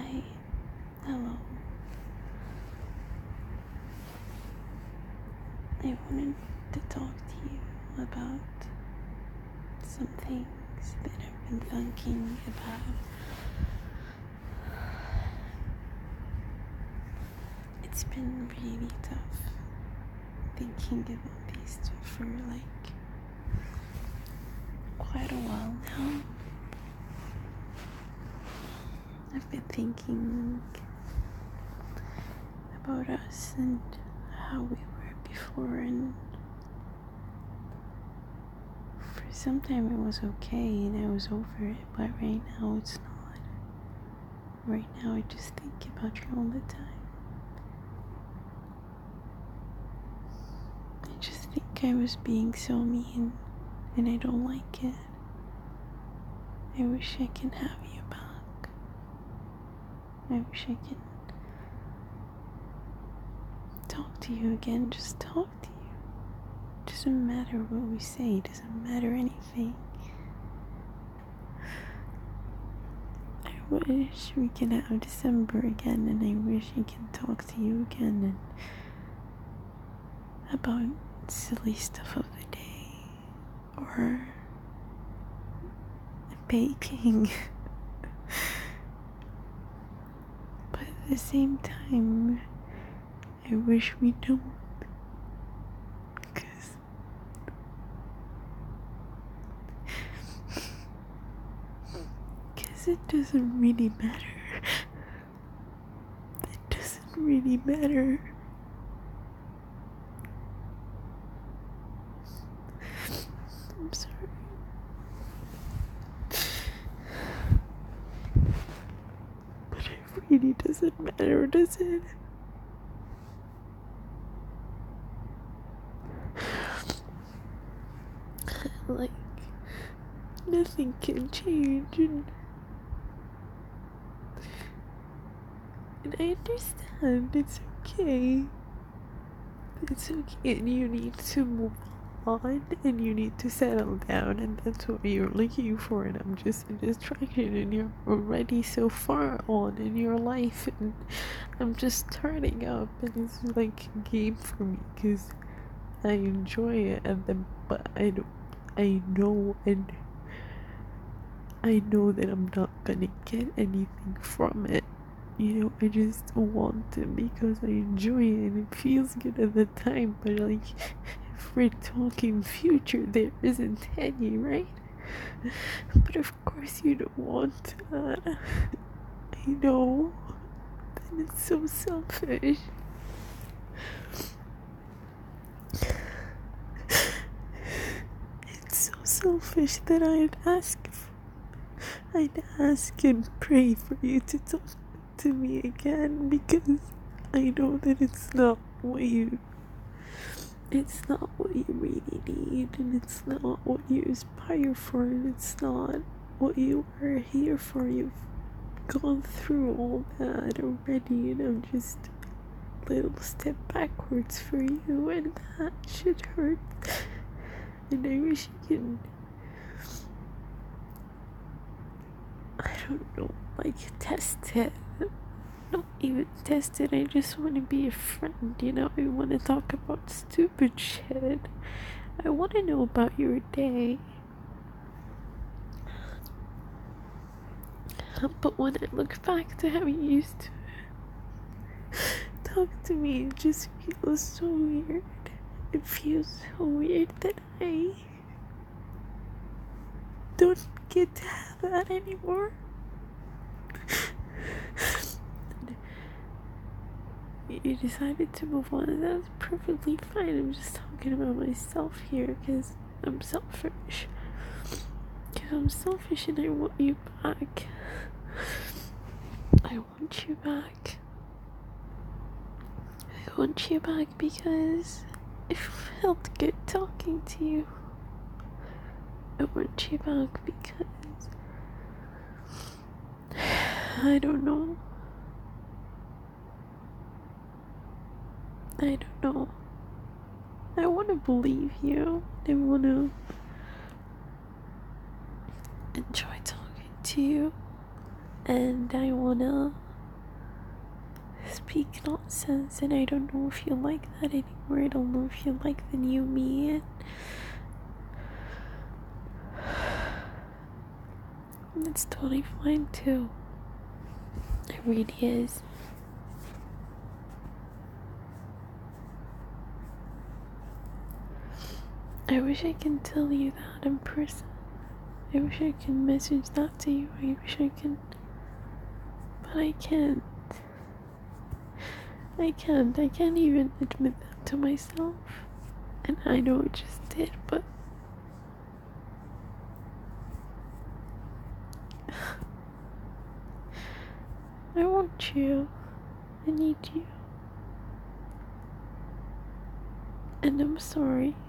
Hi, hello. I wanted to talk to you about some things that I've been thinking about. It's been really tough thinking about these two for quite a while now. I've been thinking about us and how we were before, and for some time it was okay and I was over it, but right now it's not. Right now I just think about you all the time. I just think I was being so mean and I don't like it. I wish I can have you back. I wish I can talk to you again, just talk to you. Doesn't matter what we say, doesn't matter anything. I wish we can have December again, and I wish I can talk to you again and about silly stuff of the day or baking. But at the same time, I wish we don't. Because it doesn't really matter. It doesn't really matter. I'm sorry. But it really doesn't matter, does it? Nothing can change, and I understand it's okay. It's okay, and you need to move on, and you need to settle down, and that's what you're looking for, and I'm just a distraction, and you're already so far on in your life, and I'm just starting up, and it's like a game for me, because I enjoy it, but I know, and I know that I'm not gonna get anything from it. I just want it because I enjoy it and it feels good at the time, but if we're talking future, there isn't any, right? But of course you don't want that. I know. And it's so selfish. It's so selfish that I'd ask and pray for you to talk to me again, because I know that it's not what you really need, and it's not what you aspire for, and it's not what you are here for. You've gone through all that already, and I'm just a little step backwards for you, and that should hurt. And I wish you can, I don't know, test it. Not even test it, I just want to be a friend, I want to talk about stupid shit. I want to know about your day. But when I look back to how you used to talk to me, it just feels so weird. It feels so weird that I don't get to have that anymore. You decided to move on, and that's perfectly fine. I'm just talking about myself here because I'm selfish. And I want you back. I want you back. I want you back because it felt good talking to you. I want you back because I don't know. I want to believe you. I want to enjoy talking to you. And I want to speak nonsense, and I don't know if you like that anymore. I don't know if you like the new me. And it's totally fine too. It really is. I wish I can tell you that in person. I wish I could message that to you. I wish I could. But I can't. I can't. I can't even admit that to myself. And I know I just did, but. I want you. I need you. And I'm sorry.